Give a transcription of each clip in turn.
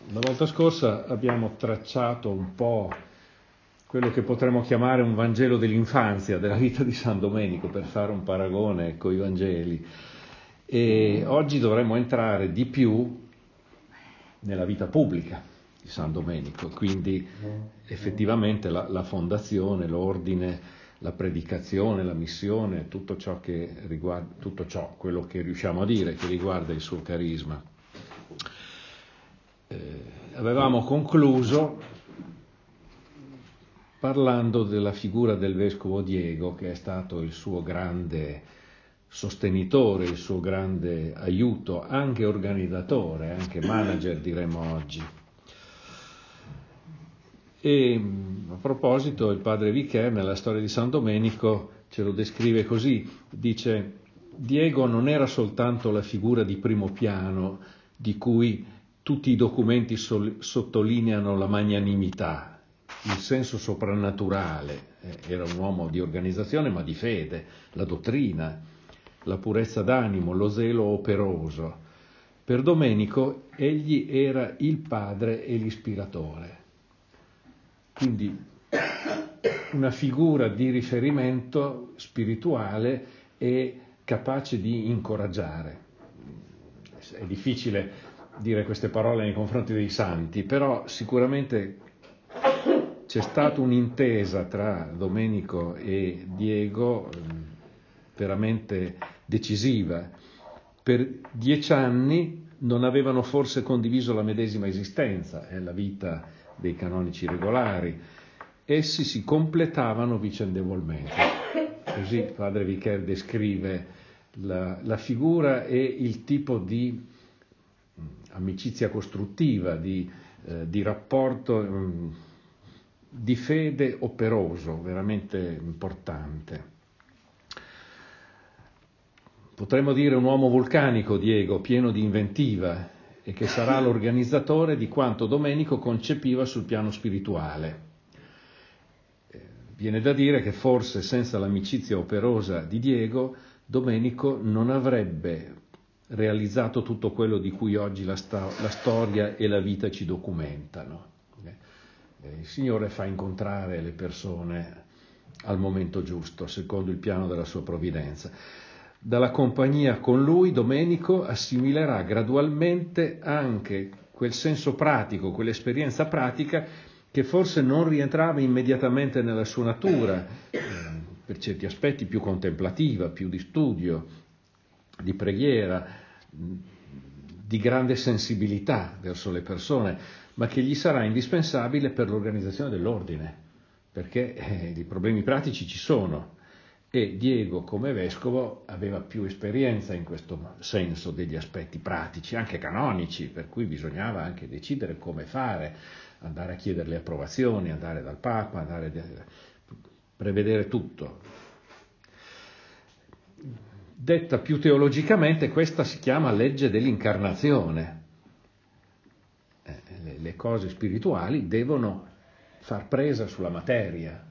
La volta scorsa abbiamo tracciato un po' quello che potremmo chiamare un Vangelo dell'infanzia, della vita di San Domenico, per fare un paragone con i Vangeli. E oggi dovremmo entrare di più nella vita pubblica di San Domenico, quindi effettivamente la fondazione, l'ordine, la predicazione, la missione, tutto ciò che riguarda, tutto ciò, quello che riusciamo a dire che riguarda il suo carisma. Avevamo concluso parlando della figura del vescovo Diego, che è stato il suo grande sostenitore, il suo grande aiuto, anche organizzatore, anche manager diremmo oggi. E a proposito, il padre Vicaire nella storia di San Domenico ce lo descrive così, dice: Diego non era soltanto la figura di primo piano di cui tutti i documenti sottolineano la magnanimità, il senso soprannaturale, era un uomo di organizzazione ma di fede, la dottrina, la purezza d'animo, lo zelo operoso. Per Domenico egli era il padre e l'ispiratore. Quindi una figura di riferimento spirituale e capace di incoraggiare. È difficile dire queste parole nei confronti dei santi, però sicuramente c'è stata un'intesa tra Domenico e Diego veramente decisiva. Per 10 anni non avevano forse condiviso la medesima esistenza, la vita dei canonici regolari. Essi si completavano vicendevolmente. Così padre Vicaire descrive la figura e il tipo di amicizia costruttiva, di rapporto di fede operoso, veramente importante. Potremmo dire un uomo vulcanico, Diego, pieno di inventiva, e che sarà l'organizzatore di quanto Domenico concepiva sul piano spirituale. Viene da dire che forse senza l'amicizia operosa di Diego, Domenico non avrebbe realizzato tutto quello di cui oggi la storia e la vita ci documentano. Il Signore fa incontrare le persone al momento giusto, secondo il piano della sua provvidenza. Dalla compagnia con lui, Domenico assimilerà gradualmente anche quel senso pratico, quell'esperienza pratica che forse non rientrava immediatamente nella sua natura, per certi aspetti più contemplativa, più di studio, di preghiera, di grande sensibilità verso le persone, ma che gli sarà indispensabile per l'organizzazione dell'ordine, perché i problemi pratici ci sono. E Diego, come vescovo, aveva più esperienza in questo senso degli aspetti pratici, anche canonici, per cui bisognava anche decidere come fare, andare a chiedere le approvazioni, andare dal Papa, prevedere tutto. Detta più teologicamente, questa si chiama legge dell'incarnazione. Le cose spirituali devono far presa sulla materia.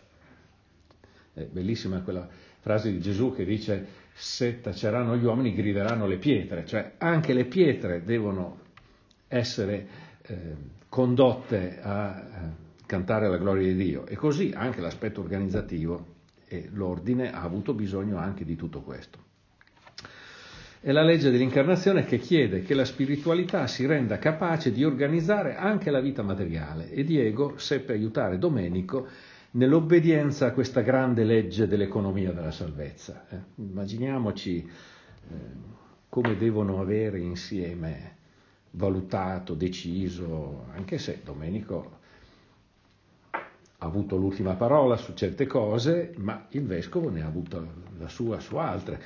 È bellissima quella frase di Gesù che dice: se taceranno gli uomini grideranno le pietre, cioè anche le pietre devono essere condotte a cantare la gloria di Dio, e così anche l'aspetto organizzativo e l'ordine ha avuto bisogno anche di tutto questo. È la legge dell'incarnazione che chiede che la spiritualità si renda capace di organizzare anche la vita materiale, e Diego seppe aiutare Domenico nell'obbedienza a questa grande legge dell'economia della salvezza. Immaginiamoci come devono avere insieme valutato, deciso, anche se Domenico ha avuto l'ultima parola su certe cose, ma il vescovo ne ha avuto la sua su altre.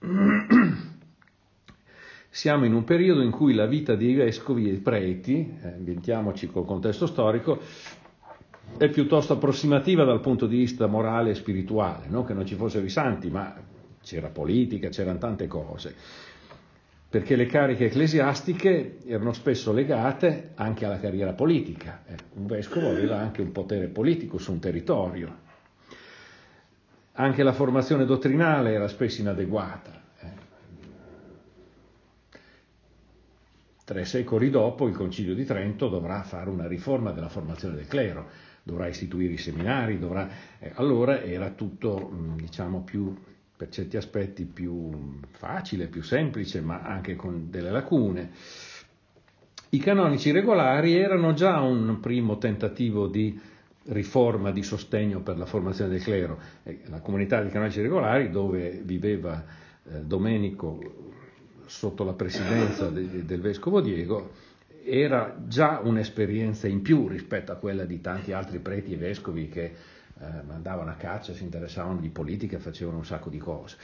Siamo in un periodo in cui la vita dei vescovi e preti, ambientiamoci col contesto storico, è piuttosto approssimativa dal punto di vista morale e spirituale, non che non ci fossero i santi, ma c'era politica, c'erano tante cose, perché le cariche ecclesiastiche erano spesso legate anche alla carriera politica. Un vescovo aveva anche un potere politico su un territorio. Anche la formazione dottrinale era spesso inadeguata. 3 secoli dopo il Concilio di Trento dovrà fare una riforma della formazione del clero, dovrà istituire i seminari, allora era tutto, diciamo, più, per certi aspetti più facile, più semplice, ma anche con delle lacune. I canonici regolari erano già un primo tentativo di riforma, di sostegno per la formazione del clero. La comunità dei canonici regolari, dove viveva Domenico sotto la presidenza del vescovo Diego, era già un'esperienza in più rispetto a quella di tanti altri preti e vescovi che andavano a caccia, si interessavano di politica, facevano un sacco di cose.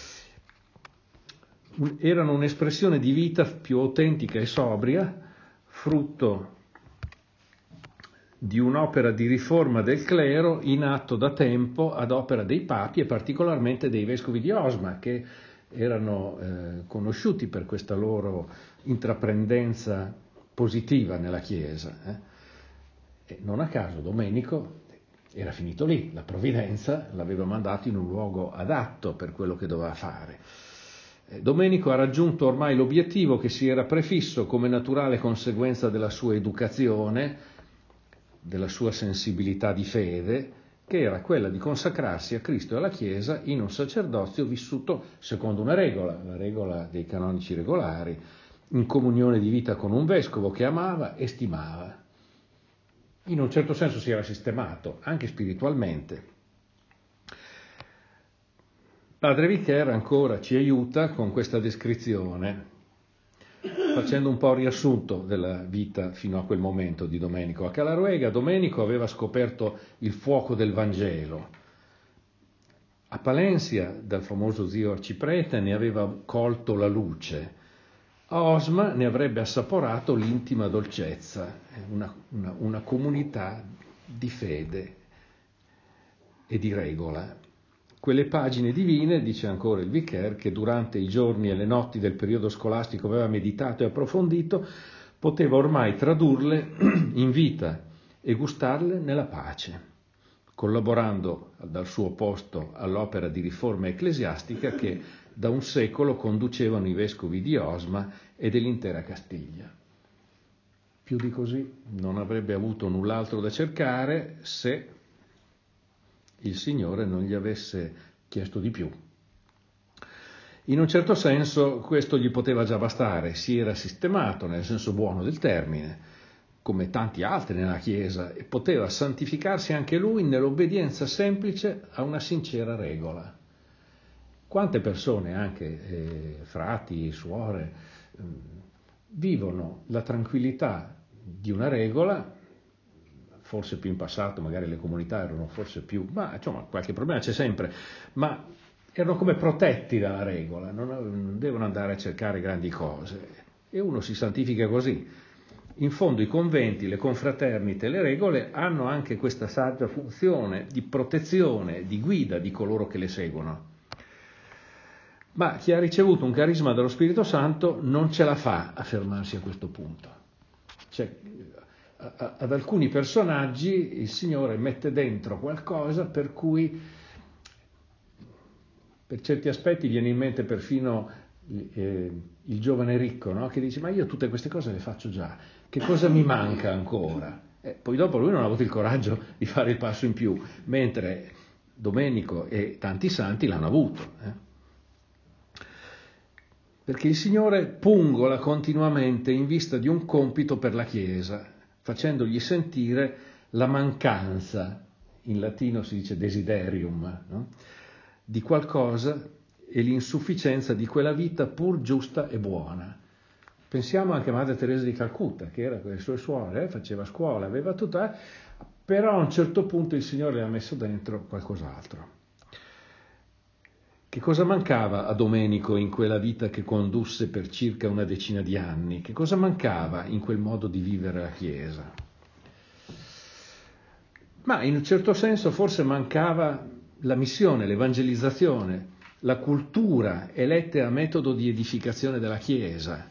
Erano un'espressione di vita più autentica e sobria, frutto di un'opera di riforma del clero in atto da tempo ad opera dei papi e particolarmente dei vescovi di Osma, che erano conosciuti per questa loro intraprendenza positiva nella Chiesa. E non a caso Domenico era finito lì, la provvidenza l'aveva mandato in un luogo adatto per quello che doveva fare. Domenico ha raggiunto ormai l'obiettivo che si era prefisso come naturale conseguenza della sua educazione, della sua sensibilità di fede, che era quella di consacrarsi a Cristo e alla Chiesa in un sacerdozio vissuto secondo una regola, la regola dei canonici regolari, in comunione di vita con un vescovo che amava e stimava. In un certo senso si era sistemato, anche spiritualmente. Padre Vicaire ancora ci aiuta con questa descrizione, facendo un po' il riassunto della vita fino a quel momento di Domenico. A Calaruega Domenico aveva scoperto il fuoco del Vangelo. A Palencia, dal famoso zio arciprete, ne aveva colto la luce. A Osma ne avrebbe assaporato l'intima dolcezza, una comunità di fede e di regola. Quelle pagine divine, dice ancora il Vicaire, che durante i giorni e le notti del periodo scolastico aveva meditato e approfondito, poteva ormai tradurle in vita e gustarle nella pace, collaborando dal suo posto all'opera di riforma ecclesiastica che da un secolo conducevano i vescovi di Osma e dell'intera Castiglia. Più di così non avrebbe avuto null'altro da cercare se il Signore non gli avesse chiesto di più. In un certo senso questo gli poteva già bastare, si era sistemato nel senso buono del termine, come tanti altri nella Chiesa, e poteva santificarsi anche lui nell'obbedienza semplice a una sincera regola. Quante persone, anche frati, suore, vivono la tranquillità di una regola, forse più in passato, magari le comunità erano forse più, ma insomma qualche problema c'è sempre, ma erano come protetti dalla regola, non devono andare a cercare grandi cose e uno si santifica così. In fondo i conventi, le confraternite, le regole hanno anche questa saggia funzione di protezione, di guida di coloro che le seguono. Ma chi ha ricevuto un carisma dello Spirito Santo non ce la fa a fermarsi a questo punto. Cioè, ad alcuni personaggi il Signore mette dentro qualcosa per cui per certi aspetti viene in mente perfino il giovane ricco, no? Che dice: ma io tutte queste cose le faccio già, che cosa mi manca ancora? Poi dopo lui non ha avuto il coraggio di fare il passo in più, mentre Domenico e tanti santi l'hanno avuto. Perché il Signore pungola continuamente in vista di un compito per la Chiesa, facendogli sentire la mancanza, in latino si dice desiderium, no? Di qualcosa e l'insufficienza di quella vita pur giusta e buona. Pensiamo anche a Madre Teresa di Calcutta, che era con le sue suore, faceva scuola, aveva tutto, però a un certo punto il Signore le ha messo dentro qualcos'altro. Che cosa mancava a Domenico in quella vita che condusse per circa una decina di anni? Che cosa mancava in quel modo di vivere la Chiesa? Ma in un certo senso forse mancava la missione, l'evangelizzazione, la cultura elette a metodo di edificazione della Chiesa.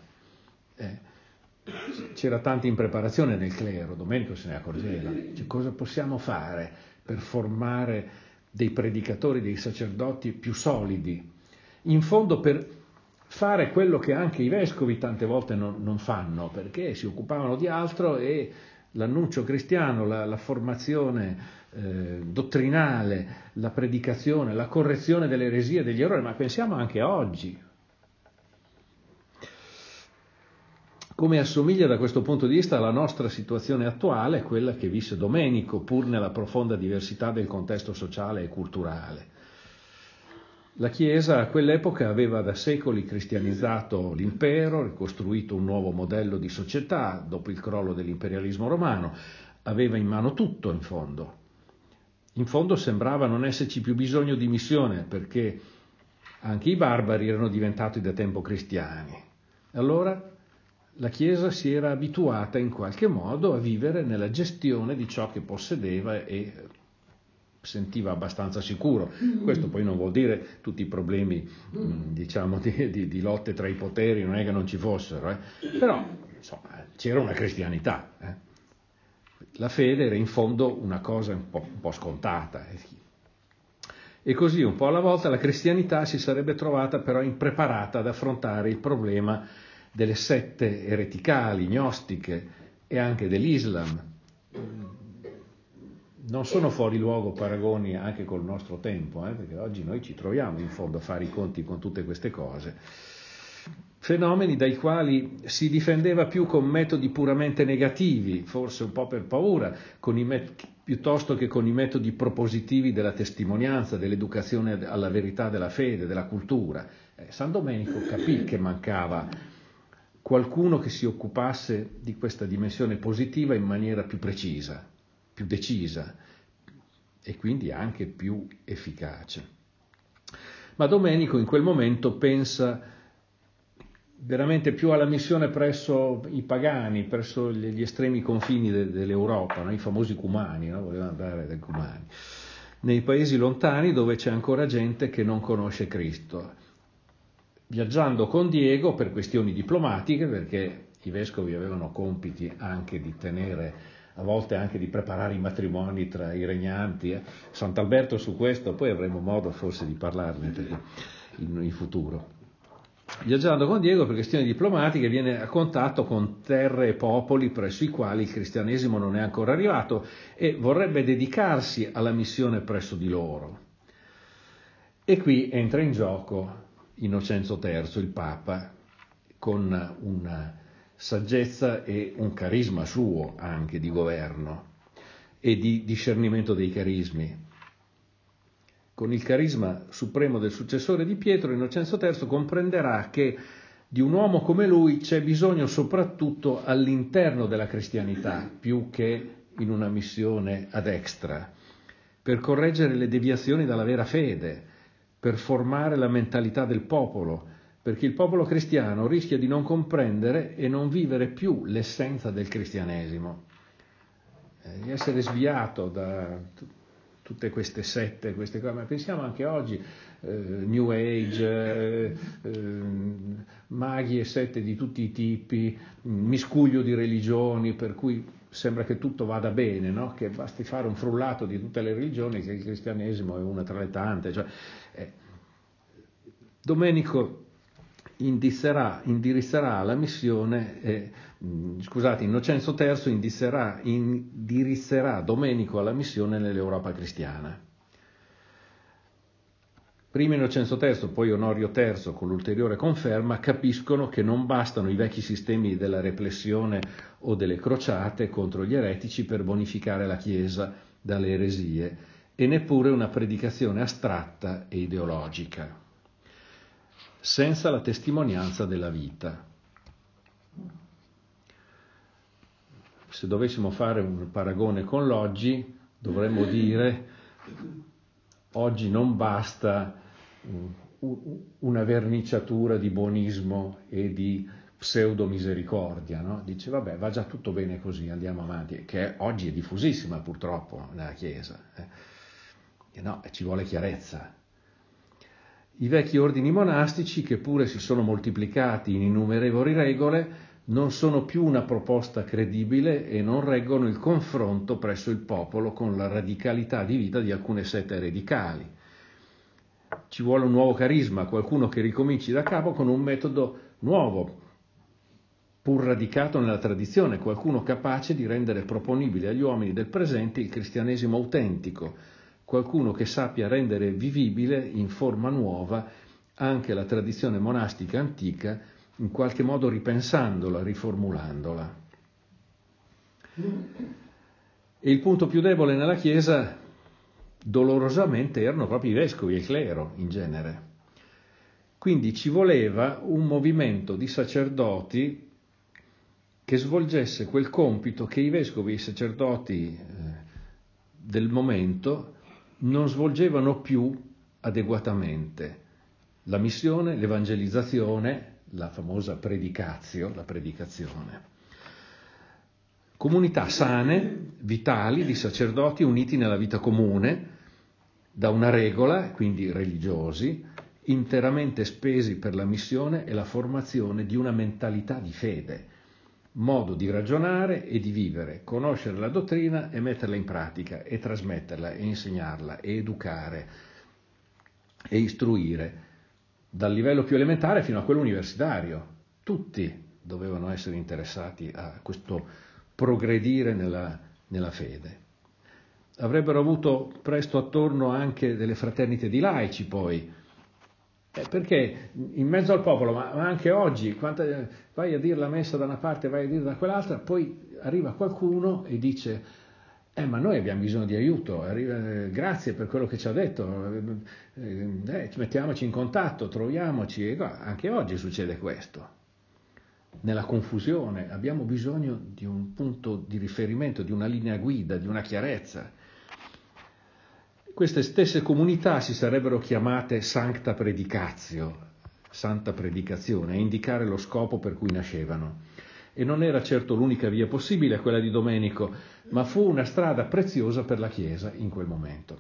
C'era tanta impreparazione nel clero, Domenico se ne accorgeva. Cioè, cosa possiamo fare per formare dei predicatori, dei sacerdoti più solidi? In fondo per fare quello che anche i vescovi tante volte non fanno, perché si occupavano di altro e l'annuncio cristiano, la formazione dottrinale, la predicazione, la correzione delle eresie e degli errori, ma pensiamo anche a oggi. Come assomiglia da questo punto di vista alla nostra situazione attuale, quella che visse Domenico, pur nella profonda diversità del contesto sociale e culturale. La Chiesa a quell'epoca aveva da secoli cristianizzato l'impero, ricostruito un nuovo modello di società dopo il crollo dell'imperialismo romano, aveva in mano tutto in fondo. In fondo sembrava non esserci più bisogno di missione, perché anche i barbari erano diventati da tempo cristiani. Allora la Chiesa si era abituata in qualche modo a vivere nella gestione di ciò che possedeva e sentiva abbastanza sicuro. Questo poi non vuol dire tutti i problemi, diciamo, di lotte tra i poteri, non è che non ci fossero, però insomma c'era una cristianità. La fede era in fondo una cosa un po' scontata. E così un po' alla volta la cristianità si sarebbe trovata però impreparata ad affrontare il problema delle sette ereticali, gnostiche e anche dell'Islam. Non sono fuori luogo paragoni anche col nostro tempo, perché oggi noi ci troviamo in fondo a fare i conti con tutte queste cose. Fenomeni dai quali si difendeva più con metodi puramente negativi, forse un po' per paura, piuttosto che con i metodi propositivi della testimonianza, dell'educazione alla verità della fede, della cultura. San Domenico capì che mancava qualcuno che si occupasse di questa dimensione positiva in maniera più precisa, più decisa e quindi anche più efficace. Ma Domenico in quel momento pensa veramente più alla missione presso i pagani, presso gli estremi confini dell'Europa, no? I famosi cumani, no? Voleva andare dai cumani, nei paesi lontani dove c'è ancora gente che non conosce Cristo. Viaggiando con Diego per questioni diplomatiche, perché i vescovi avevano compiti anche di tenere, a volte anche di preparare i matrimoni tra i regnanti. Sant'Alberto su questo, poi avremo modo forse di parlarne in futuro. Viaggiando con Diego per questioni diplomatiche viene a contatto con terre e popoli presso i quali il cristianesimo non è ancora arrivato e vorrebbe dedicarsi alla missione presso di loro. E qui entra in gioco Innocenzo III, il Papa, con una saggezza e un carisma suo anche di governo e di discernimento dei carismi. Con il carisma supremo del successore di Pietro, Innocenzo III comprenderà che di un uomo come lui c'è bisogno soprattutto all'interno della cristianità, più che in una missione ad extra, per correggere le deviazioni dalla vera fede, per formare la mentalità del popolo, perché il popolo cristiano rischia di non comprendere e non vivere più l'essenza del cristianesimo, di essere sviato da tutte queste sette, queste cose, ma pensiamo anche oggi, New Age, maghi e sette di tutti i tipi, miscuglio di religioni, per cui sembra che tutto vada bene, no? Che basti fare un frullato di tutte le religioni, che il cristianesimo è una tra le tante. Cioè, Domenico indirizzerà la missione, Innocenzo III indirizzerà Domenico alla missione nell'Europa cristiana. Prima Innocenzo III, poi Onorio III, con l'ulteriore conferma, capiscono che non bastano i vecchi sistemi della repressione o delle crociate contro gli eretici per bonificare la Chiesa dalle eresie, e neppure una predicazione astratta e ideologica, senza la testimonianza della vita. Se dovessimo fare un paragone con l'oggi, dovremmo dire: oggi non basta una verniciatura di buonismo e di pseudo misericordia, no? Dice vabbè, va già tutto bene così, andiamo avanti, che oggi è diffusissima purtroppo nella Chiesa. No, ci vuole chiarezza. I vecchi ordini monastici, che pure si sono moltiplicati in innumerevoli regole, non sono più una proposta credibile e non reggono il confronto presso il popolo con la radicalità di vita di alcune sette eredicali. Ci vuole un nuovo carisma, qualcuno che ricominci da capo con un metodo nuovo, pur radicato nella tradizione, qualcuno capace di rendere proponibile agli uomini del presente il cristianesimo autentico, qualcuno che sappia rendere vivibile in forma nuova anche la tradizione monastica antica, in qualche modo ripensandola, riformulandola. E il punto più debole nella Chiesa, dolorosamente, erano proprio i vescovi e il clero in genere. Quindi ci voleva un movimento di sacerdoti che svolgesse quel compito che i vescovi e i sacerdoti del momento non svolgevano più adeguatamente. La missione, l'evangelizzazione, la famosa predicatio, la predicazione. Comunità sane, vitali, di sacerdoti uniti nella vita comune, da una regola, quindi religiosi, interamente spesi per la missione e la formazione di una mentalità di fede, modo di ragionare e di vivere, conoscere la dottrina e metterla in pratica, e trasmetterla, e insegnarla, e educare, e istruire, dal livello più elementare fino a quello universitario. Tutti dovevano essere interessati a questo progredire nella fede. Avrebbero avuto presto attorno anche delle fraternite di laici poi, perché in mezzo al popolo, ma anche oggi, vai a dire la messa da una parte, vai a dire da quell'altra, poi arriva qualcuno e dice ma noi abbiamo bisogno di aiuto, grazie per quello che ci ha detto, mettiamoci in contatto, troviamoci, e anche oggi succede questo. Nella confusione abbiamo bisogno di un punto di riferimento, di una linea guida, di una chiarezza. Queste stesse comunità si sarebbero chiamate Sancta Predicatio, Santa Predicazione, a indicare lo scopo per cui nascevano. E non era certo l'unica via possibile quella di Domenico, ma fu una strada preziosa per la Chiesa in quel momento.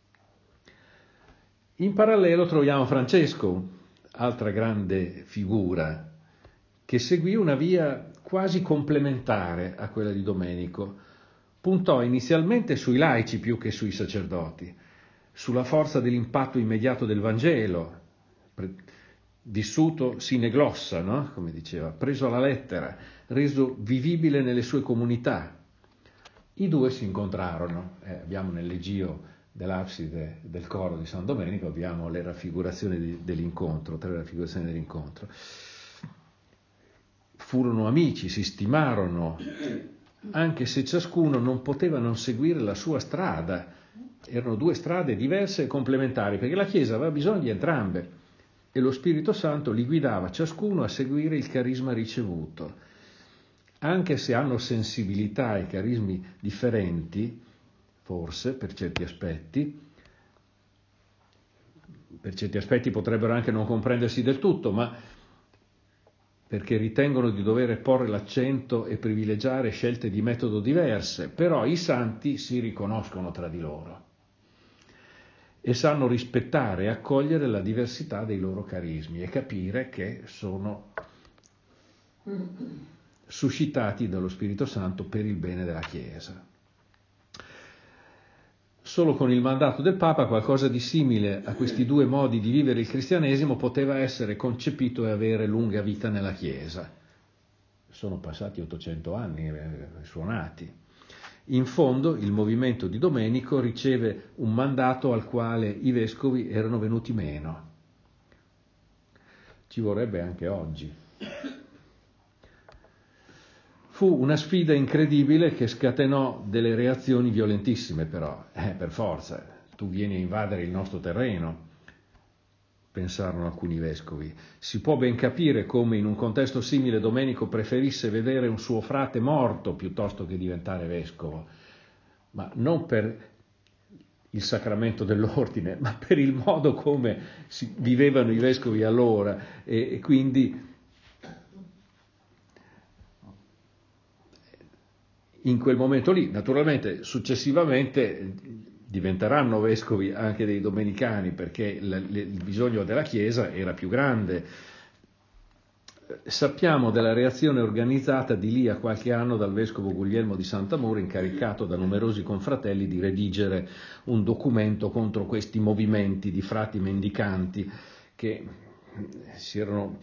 In parallelo troviamo Francesco, altra grande figura, che seguì una via quasi complementare a quella di Domenico. Puntò inizialmente sui laici più che sui sacerdoti, sulla forza dell'impatto immediato del Vangelo, vissuto sine glossa, no? Come diceva, preso alla lettera, reso vivibile nelle sue comunità. I due si incontrarono, abbiamo nell'Egio dell'abside del coro di San Domenico, abbiamo le raffigurazioni dell'incontro, 3 raffigurazioni dell'incontro. Furono amici, si stimarono, anche se ciascuno non poteva non seguire la sua strada. Erano 2 strade diverse e complementari, perché la Chiesa aveva bisogno di entrambe e lo Spirito Santo li guidava ciascuno a seguire il carisma ricevuto. Anche se hanno sensibilità e carismi differenti, forse per certi aspetti potrebbero anche non comprendersi del tutto, ma perché ritengono di dover porre l'accento e privilegiare scelte di metodo diverse, però i santi si riconoscono tra di loro e sanno rispettare e accogliere la diversità dei loro carismi e capire che sono suscitati dallo Spirito Santo per il bene della Chiesa. Solo con il mandato del Papa qualcosa di simile a questi 2 modi di vivere il cristianesimo poteva essere concepito e avere lunga vita nella Chiesa. Sono passati 800 anni suonati. In fondo il movimento di Domenico riceve un mandato al quale i vescovi erano venuti meno. Ci vorrebbe anche oggi. Fu una sfida incredibile che scatenò delle reazioni violentissime però, per forza, tu vieni a invadere il nostro terreno, pensarono alcuni vescovi. Si può ben capire come in un contesto simile Domenico preferisse vedere un suo frate morto piuttosto che diventare vescovo, ma non per il sacramento dell'ordine, ma per il modo come vivevano i vescovi allora e quindi in quel momento lì, naturalmente, successivamente diventeranno vescovi anche dei domenicani perché il bisogno della Chiesa era più grande. Sappiamo della reazione organizzata di lì a qualche anno dal vescovo Guglielmo di Sant'Amore, incaricato da numerosi confratelli di redigere un documento contro questi movimenti di frati mendicanti che si erano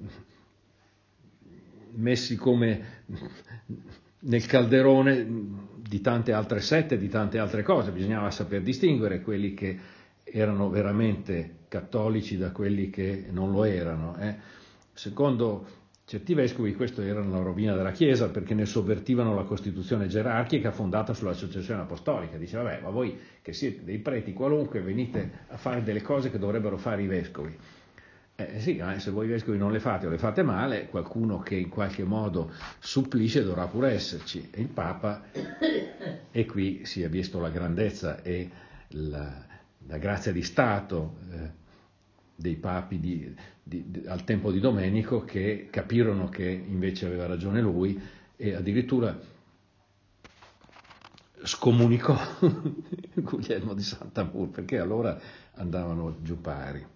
messi come nel calderone di tante altre sette, di tante altre cose. Bisognava saper distinguere quelli che erano veramente cattolici da quelli che non lo erano. Secondo certi vescovi questo era la rovina della Chiesa, perché ne sovvertivano la Costituzione gerarchica fondata sulla successione apostolica. Diceva, vabbè, ma voi che siete dei preti qualunque venite a fare delle cose che dovrebbero fare i vescovi. Sì, se voi vescovi non le fate o le fate male, qualcuno che in qualche modo supplisce dovrà pure esserci. E il Papa, e qui si è visto la grandezza e la grazia di Stato dei papi al tempo di Domenico, che capirono che invece aveva ragione lui e addirittura scomunicò Guglielmo di Sant'Amore, perché allora andavano giù pari.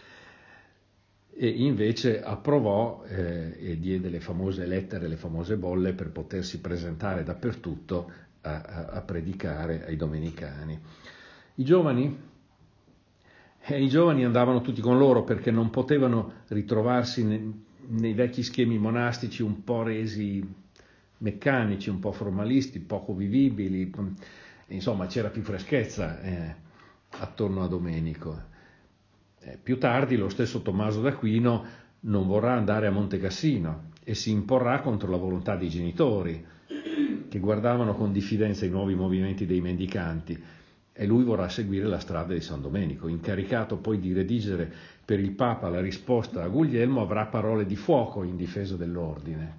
E invece approvò e diede le famose lettere, le famose bolle per potersi presentare dappertutto a predicare ai domenicani. I giovani andavano tutti con loro perché non potevano ritrovarsi nei vecchi schemi monastici un po' resi meccanici, un po' formalisti, poco vivibili, insomma c'era più freschezza attorno a Domenico. Più tardi lo stesso Tommaso d'Aquino non vorrà andare a Monte Cassino e si imporrà contro la volontà dei genitori, che guardavano con diffidenza i nuovi movimenti dei mendicanti, e lui vorrà seguire la strada di San Domenico. Incaricato poi di redigere per il Papa la risposta a Guglielmo, avrà parole di fuoco in difesa dell'ordine.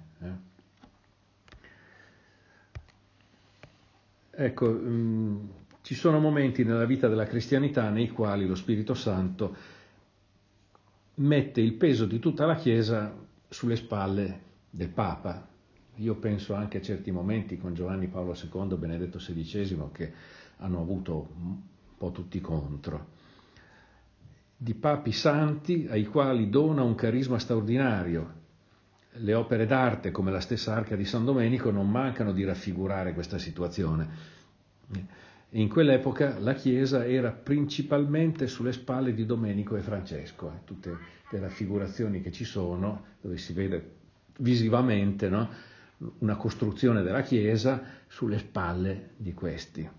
Ecco, ci sono momenti nella vita della cristianità nei quali lo Spirito Santo mette il peso di tutta la Chiesa sulle spalle del Papa. Io penso anche a certi momenti con Giovanni Paolo II, Benedetto XVI, che hanno avuto un po' tutti contro. Di papi santi ai quali dona un carisma straordinario. Le opere d'arte, come la stessa Arca di San Domenico, non mancano di raffigurare questa situazione. E in quell'epoca la Chiesa era principalmente sulle spalle di Domenico e Francesco. Tutte le raffigurazioni che ci sono, dove si vede visivamente, no, una costruzione della Chiesa sulle spalle di questi.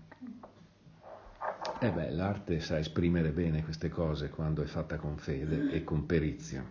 L'arte sa esprimere bene queste cose quando è fatta con fede e con perizia.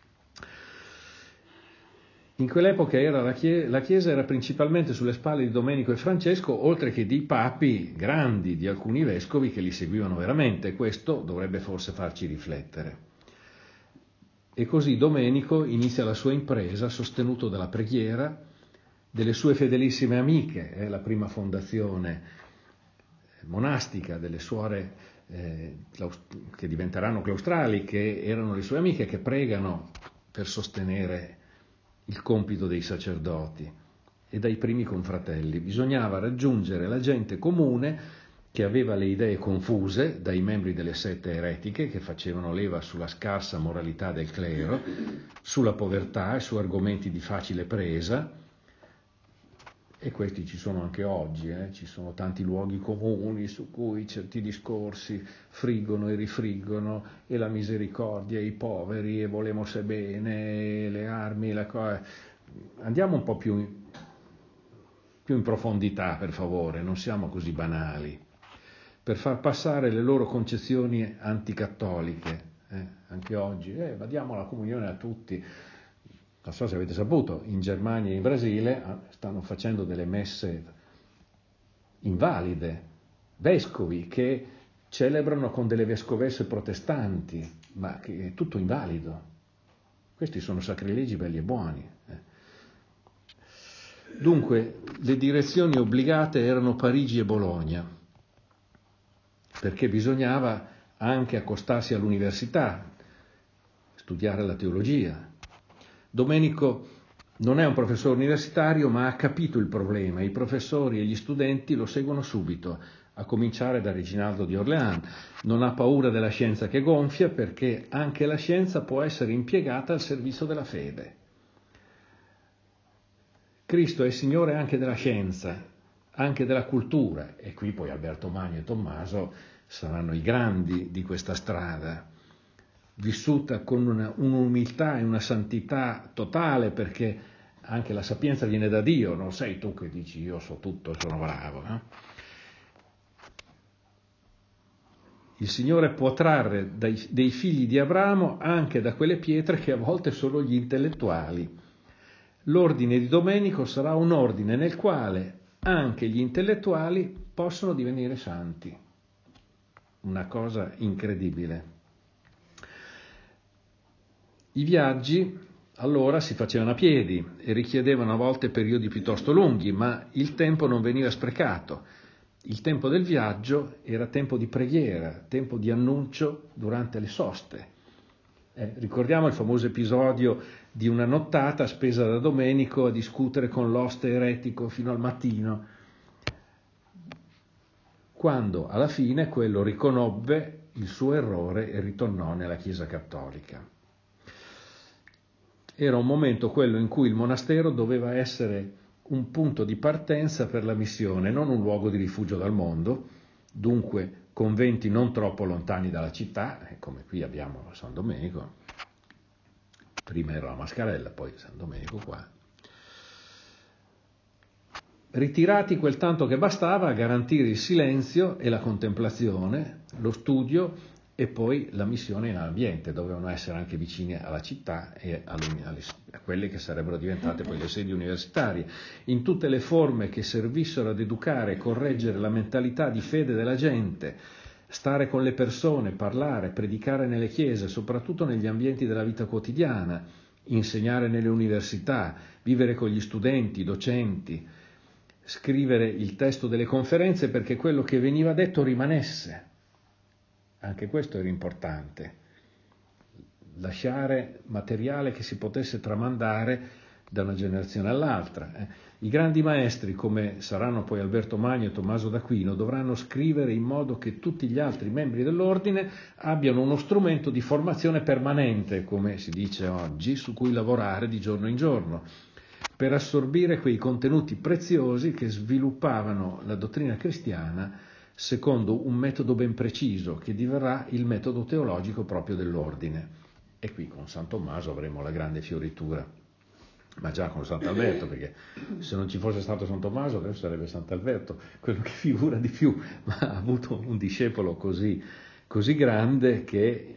In quell'epoca la Chiesa era principalmente sulle spalle di Domenico e Francesco, oltre che di papi grandi, di alcuni vescovi che li seguivano veramente. Questo dovrebbe forse farci riflettere. E così Domenico inizia la sua impresa sostenuto dalla preghiera, delle sue fedelissime amiche, la prima fondazione monastica delle suore che diventeranno claustrali, che erano le sue amiche, che pregano per sostenere il compito dei sacerdoti, e dai primi confratelli. Bisognava raggiungere la gente comune che aveva le idee confuse dai membri delle sette eretiche che facevano leva sulla scarsa moralità del clero, sulla povertà e su argomenti di facile presa. E questi ci sono anche oggi, ci sono tanti luoghi comuni su cui certi discorsi friggono e rifriggono, e la misericordia, i poveri, e volemos bene, le armi, Andiamo un po' più in profondità, per favore, non siamo così banali, per far passare le loro concezioni anticattoliche. Anche oggi, diamo la comunione a tutti. Non so se avete saputo, in Germania e in Brasile stanno facendo delle messe invalide, vescovi che celebrano con delle vescovesse protestanti, ma che è tutto invalido. Questi sono sacrilegi belli e buoni. Dunque, le direzioni obbligate erano Parigi e Bologna, perché bisognava anche accostarsi all'università, studiare la teologia. Domenico non è un professore universitario, ma ha capito il problema. I professori e gli studenti lo seguono subito, a cominciare da Reginaldo di Orléans. Non ha paura della scienza che gonfia, perché anche la scienza può essere impiegata al servizio della fede. Cristo è Signore anche della scienza, anche della cultura, e qui poi Alberto Magno e Tommaso saranno i grandi di questa strada, vissuta con un'umiltà e una santità totale, perché anche la sapienza viene da Dio, non sei tu che dici io so tutto, sono bravo. Il Signore può trarre dei figli di Abramo anche da quelle pietre che a volte sono gli intellettuali. L'ordine di Domenico sarà un ordine nel quale anche gli intellettuali possono divenire santi. Una cosa incredibile. I viaggi allora si facevano a piedi e richiedevano a volte periodi piuttosto lunghi, ma il tempo non veniva sprecato. Il tempo del viaggio era tempo di preghiera, tempo di annuncio durante le soste. Ricordiamo il famoso episodio di una nottata spesa da Domenico a discutere con l'oste eretico fino al mattino, quando alla fine quello riconobbe il suo errore e ritornò nella Chiesa cattolica. Era un momento quello in cui il monastero doveva essere un punto di partenza per la missione, non un luogo di rifugio dal mondo, dunque conventi non troppo lontani dalla città, come qui abbiamo San Domenico, prima era la Mascarella, poi San Domenico qua. Ritirati quel tanto che bastava a garantire il silenzio e la contemplazione, lo studio e poi la missione in ambiente. Dovevano essere anche vicini alla città e a quelle che sarebbero diventate poi le sedi universitarie, in tutte le forme che servissero ad educare e correggere la mentalità di fede della gente, stare con le persone, parlare, predicare nelle chiese, soprattutto negli ambienti della vita quotidiana, insegnare nelle università, vivere con gli studenti, i docenti, scrivere il testo delle conferenze perché quello che veniva detto rimanesse. Anche questo era importante, lasciare materiale che si potesse tramandare da una generazione all'altra. I grandi maestri, come saranno poi Alberto Magno e Tommaso d'Aquino, dovranno scrivere in modo che tutti gli altri membri dell'ordine abbiano uno strumento di formazione permanente, come si dice oggi, su cui lavorare di giorno in giorno, per assorbire quei contenuti preziosi che sviluppavano la dottrina cristiana secondo un metodo ben preciso, che diverrà il metodo teologico proprio dell'ordine. E qui con San Tommaso avremo la grande fioritura, ma già con Sant'Alberto, perché se non ci fosse stato San Tommaso adesso sarebbe Sant'Alberto quello che figura di più, ma ha avuto un discepolo così grande che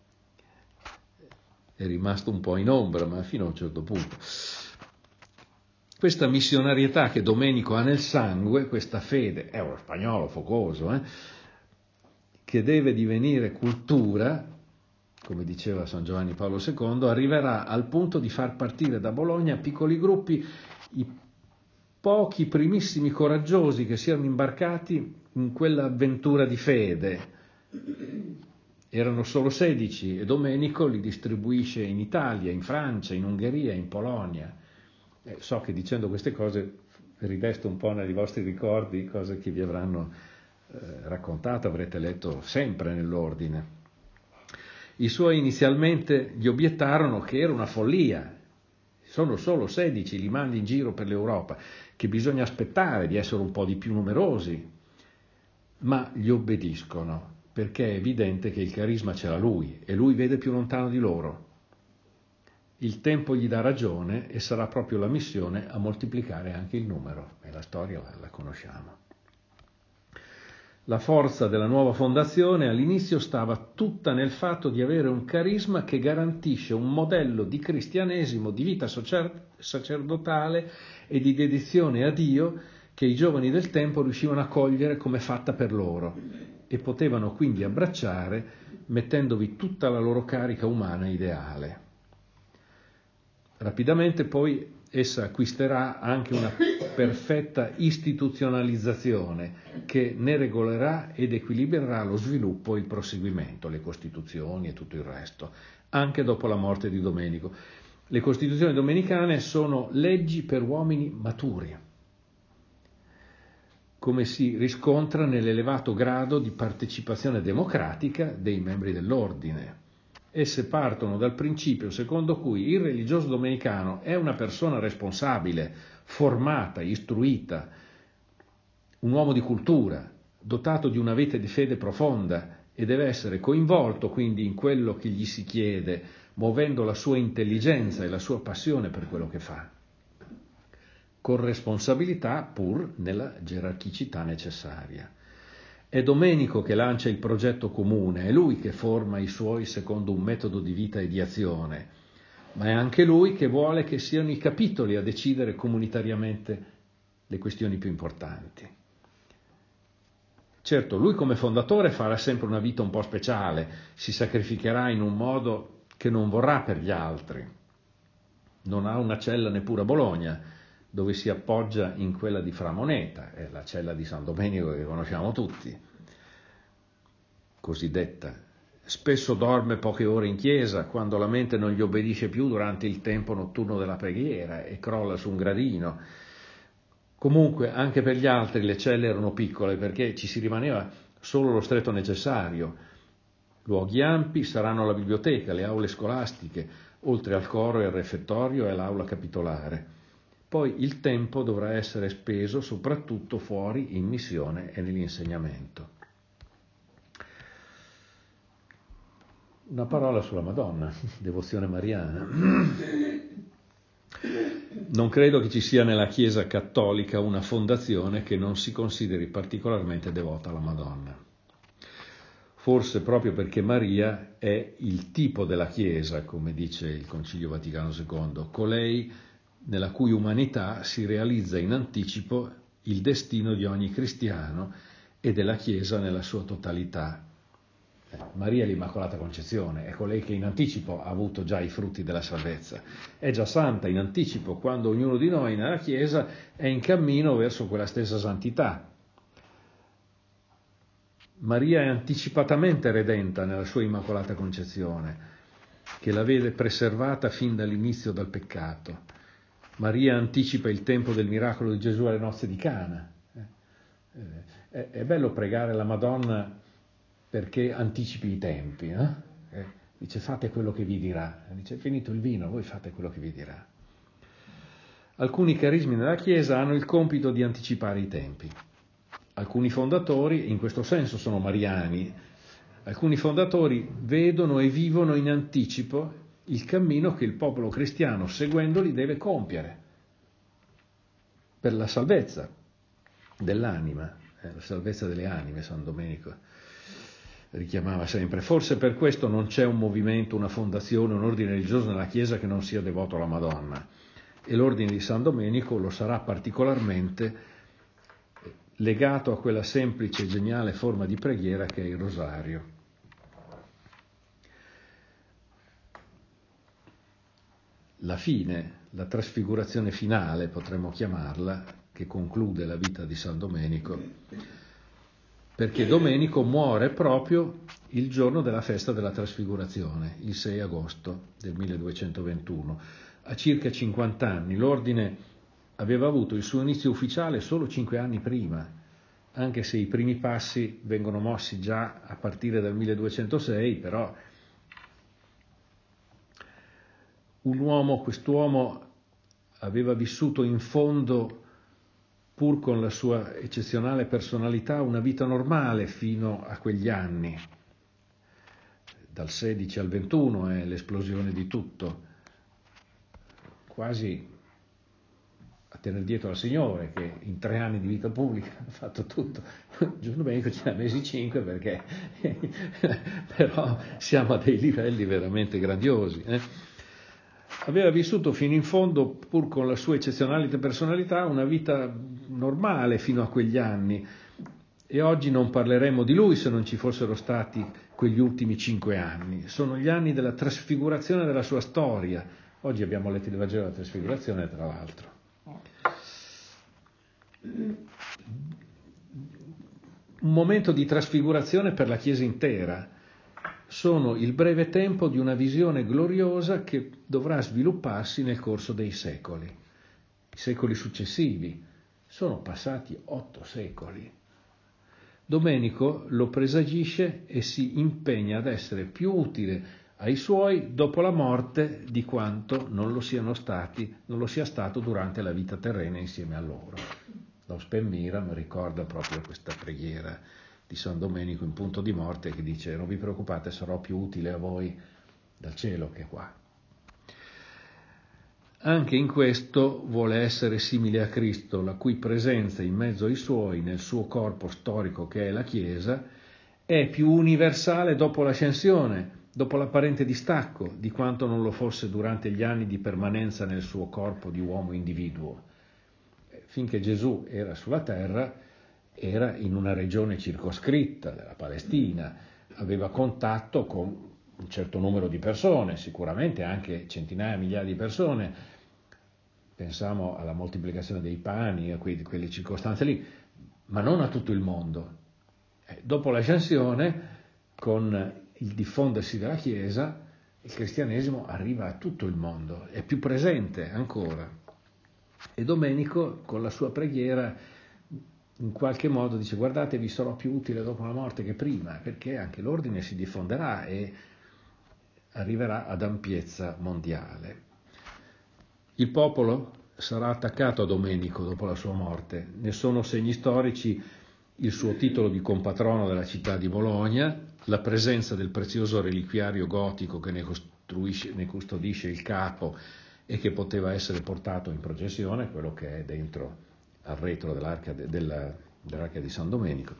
è rimasto un po' in ombra, ma fino a un certo punto. Questa missionarietà che Domenico ha nel sangue, questa fede, è uno spagnolo focoso, che deve divenire cultura, come diceva San Giovanni Paolo II, arriverà al punto di far partire da Bologna piccoli gruppi, i pochi primissimi coraggiosi che si erano imbarcati in quell'avventura di fede. Erano solo 16 e Domenico li distribuisce in Italia, in Francia, in Ungheria, in Polonia. So che dicendo queste cose rivesto un po' nei vostri ricordi cose che vi avranno raccontato, avrete letto sempre nell'ordine. I suoi inizialmente gli obiettarono che era una follia, sono solo 16, li mandi in giro per l'Europa, che bisogna aspettare di essere un po' di più numerosi, ma gli obbediscono perché è evidente che il carisma ce l'ha lui e lui vede più lontano di loro. Il tempo gli dà ragione e sarà proprio la missione a moltiplicare anche il numero, e la storia la conosciamo. La forza della nuova fondazione all'inizio stava tutta nel fatto di avere un carisma che garantisce un modello di cristianesimo, di vita sacerdotale e di dedizione a Dio che i giovani del tempo riuscivano a cogliere come fatta per loro e potevano quindi abbracciare mettendovi tutta la loro carica umana ideale. Rapidamente poi essa acquisterà anche una perfetta istituzionalizzazione che ne regolerà ed equilibrerà lo sviluppo e il proseguimento, le costituzioni e tutto il resto, anche dopo la morte di Domenico. Le costituzioni domenicane sono leggi per uomini maturi, come si riscontra nell'elevato grado di partecipazione democratica dei membri dell'ordine. Esse partono dal principio secondo cui il religioso domenicano è una persona responsabile, formata, istruita, un uomo di cultura, dotato di una vita di fede profonda e deve essere coinvolto quindi in quello che gli si chiede, muovendo la sua intelligenza e la sua passione per quello che fa, con responsabilità pur nella gerarchicità necessaria. È Domenico che lancia il progetto comune, è lui che forma i suoi secondo un metodo di vita e di azione, ma è anche lui che vuole che siano i capitoli a decidere comunitariamente le questioni più importanti. Certo, lui come fondatore farà sempre una vita un po' speciale, si sacrificherà in un modo che non vorrà per gli altri. Non ha una cella neppure a Bologna, dove si appoggia in quella di Fra Moneta, è la cella di San Domenico che conosciamo tutti, cosiddetta. Spesso dorme poche ore in chiesa, quando la mente non gli obbedisce più durante il tempo notturno della preghiera e crolla su un gradino. Comunque anche per gli altri le celle erano piccole perché ci si rimaneva solo lo stretto necessario. Luoghi ampi saranno la biblioteca, le aule scolastiche, oltre al coro e al refettorio e l'aula capitolare. Poi il tempo dovrà essere speso soprattutto fuori in missione e nell'insegnamento. Una parola sulla Madonna, devozione mariana. Non credo che ci sia nella Chiesa cattolica una fondazione che non si consideri particolarmente devota alla Madonna. Forse proprio perché Maria è il tipo della Chiesa, come dice il Concilio Vaticano II, colei nella cui umanità si realizza in anticipo il destino di ogni cristiano e della Chiesa nella sua totalità. Maria è l'Immacolata Concezione, è colei che in anticipo ha avuto già i frutti della salvezza, è già santa in anticipo quando ognuno di noi nella Chiesa è in cammino verso quella stessa santità. Maria è anticipatamente redenta nella sua Immacolata Concezione, che la vede preservata fin dall'inizio dal peccato. Maria anticipa il tempo del miracolo di Gesù alle nozze di Cana. È bello pregare la Madonna perché anticipi i tempi, no? Dice fate quello che vi dirà, dice è finito il vino, voi fate quello che vi dirà. Alcuni carismi nella Chiesa hanno il compito di anticipare i tempi. Alcuni fondatori in questo senso sono mariani, alcuni fondatori vedono e vivono in anticipo il cammino che il popolo cristiano seguendoli deve compiere per la salvezza dell'anima, la salvezza delle anime, San Domenico richiamava sempre. Forse per questo non c'è un movimento, una fondazione, un ordine religioso nella Chiesa che non sia devoto alla Madonna, e l'ordine di San Domenico lo sarà particolarmente legato a quella semplice e geniale forma di preghiera che è il rosario. La fine, la trasfigurazione finale, potremmo chiamarla, che conclude la vita di San Domenico, perché Domenico muore proprio il giorno della festa della trasfigurazione, il 6 agosto del 1221, a circa 50 anni. L'ordine aveva avuto il suo inizio ufficiale solo 5 anni prima, anche se i primi passi vengono mossi già a partire dal 1206, però quest'uomo aveva vissuto in fondo, pur con la sua eccezionale personalità, una vita normale fino a quegli anni. Dal 16 al 21 è l'esplosione di tutto, quasi a tenere dietro al Signore, che in 3 anni di vita pubblica ha fatto tutto. Giusto Domenico ce ne ha mesi 5 perché però siamo a dei livelli veramente grandiosi. Aveva vissuto fino in fondo, pur con la sua eccezionale personalità, una vita normale fino a quegli anni, e oggi non parleremmo di lui se non ci fossero stati quegli ultimi 5 anni. Sono gli anni della trasfigurazione della sua storia. Oggi abbiamo letto il Vangelo della trasfigurazione, tra l'altro. Un momento di trasfigurazione per la Chiesa intera. Sono il breve tempo di una visione gloriosa che dovrà svilupparsi nel corso dei secoli. I secoli successivi. Sono passati 8 secoli. Domenico lo presagisce e si impegna ad essere più utile ai suoi dopo la morte di quanto non lo sia stato durante la vita terrena insieme a loro. L'Ospen Miram ricorda proprio questa preghiera di San Domenico in punto di morte, che dice: non vi preoccupate, sarò più utile a voi dal cielo che qua. Anche in questo vuole essere simile a Cristo, la cui presenza in mezzo ai suoi, nel suo corpo storico che è la Chiesa, è più universale dopo l'ascensione, dopo l'apparente distacco, di quanto non lo fosse durante gli anni di permanenza nel suo corpo di uomo individuo. Finché Gesù era sulla terra, era in una regione circoscritta della Palestina, aveva contatto con un certo numero di persone, sicuramente anche centinaia, migliaia di persone. Pensiamo alla moltiplicazione dei pani, a quelle circostanze lì, ma non a tutto il mondo. Dopo l'ascensione, con il diffondersi della Chiesa, il cristianesimo arriva a tutto il mondo, è più presente ancora. E Domenico, con la sua preghiera, in qualche modo dice: guardate, vi sarò più utile dopo la morte che prima, perché anche l'ordine si diffonderà e arriverà ad ampiezza mondiale. Il popolo sarà attaccato a Domenico dopo la sua morte. Ne sono segni storici il suo titolo di compatrono della città di Bologna, la presenza del prezioso reliquiario gotico che ne custodisce il capo e che poteva essere portato in processione, quello che è dentro al retro dell'arca di San Domenico.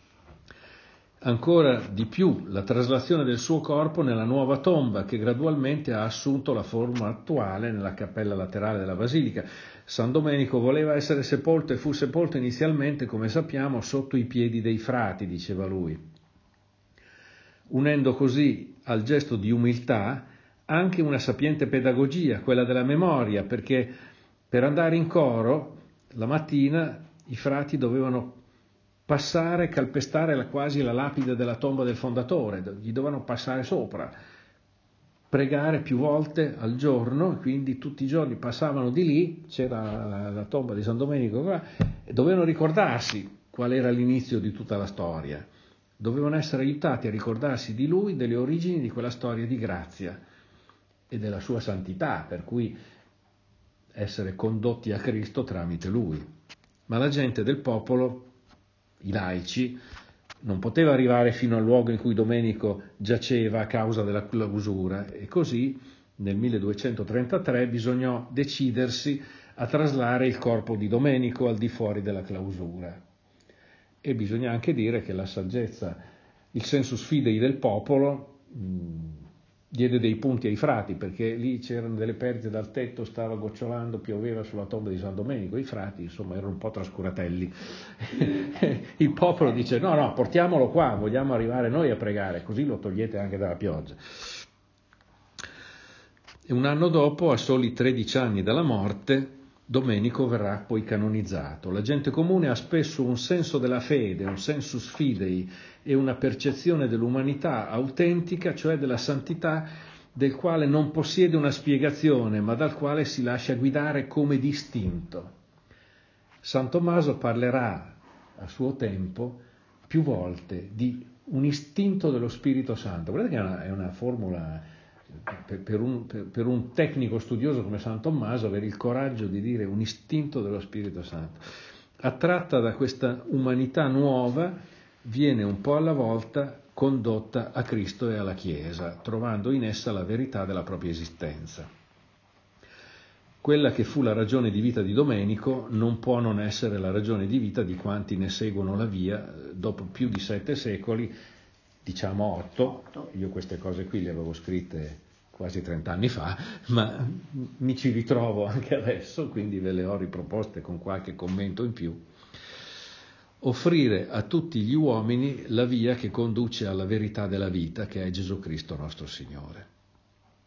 Ancora di più la traslazione del suo corpo nella nuova tomba, che gradualmente ha assunto la forma attuale nella cappella laterale della basilica. San Domenico voleva essere sepolto e fu sepolto inizialmente, come sappiamo, sotto i piedi dei frati, diceva lui, unendo così al gesto di umiltà anche una sapiente pedagogia, quella della memoria, perché per andare in coro la mattina i frati dovevano passare, calpestare quasi la lapide della tomba del fondatore, gli dovevano passare sopra, pregare più volte al giorno, quindi tutti i giorni passavano di lì, c'era la tomba di San Domenico qua, e dovevano ricordarsi qual era l'inizio di tutta la storia, dovevano essere aiutati a ricordarsi di lui, delle origini di quella storia di grazia e della sua santità, per cui essere condotti a Cristo tramite lui. Ma la gente del popolo, i laici, non poteva arrivare fino al luogo in cui Domenico giaceva a causa della clausura, e così nel 1233 bisognò decidersi a traslare il corpo di Domenico al di fuori della clausura. E bisogna anche dire che la saggezza, il sensus fidei del popolo diede dei punti ai frati, perché lì c'erano delle perdite dal tetto, stava gocciolando, pioveva sulla tomba di San Domenico, i frati insomma erano un po' trascuratelli. Il popolo dice: no, portiamolo qua, vogliamo arrivare noi a pregare, così lo togliete anche dalla pioggia. E un anno dopo, a soli 13 anni dalla morte, Domenico verrà poi canonizzato. La gente comune ha spesso un senso della fede, un sensus fidei e una percezione dell'umanità autentica, cioè della santità, del quale non possiede una spiegazione, ma dal quale si lascia guidare come distinto. San Tommaso parlerà a suo tempo più volte di un istinto dello Spirito Santo. Guardate che è una formula. Per un tecnico studioso come San Tommaso, avere il coraggio di dire un istinto dello Spirito Santo. Attratta da questa umanità nuova, viene un po' alla volta condotta a Cristo e alla Chiesa, trovando in essa la verità della propria esistenza. Quella che fu la ragione di vita di Domenico non può non essere la ragione di vita di quanti ne seguono la via dopo più di 7 secoli, diciamo 8, io queste cose qui le avevo scritte quasi 30 anni fa, ma mi ci ritrovo anche adesso, quindi ve le ho riproposte con qualche commento in più. Offrire a tutti gli uomini la via che conduce alla verità della vita, che è Gesù Cristo nostro Signore.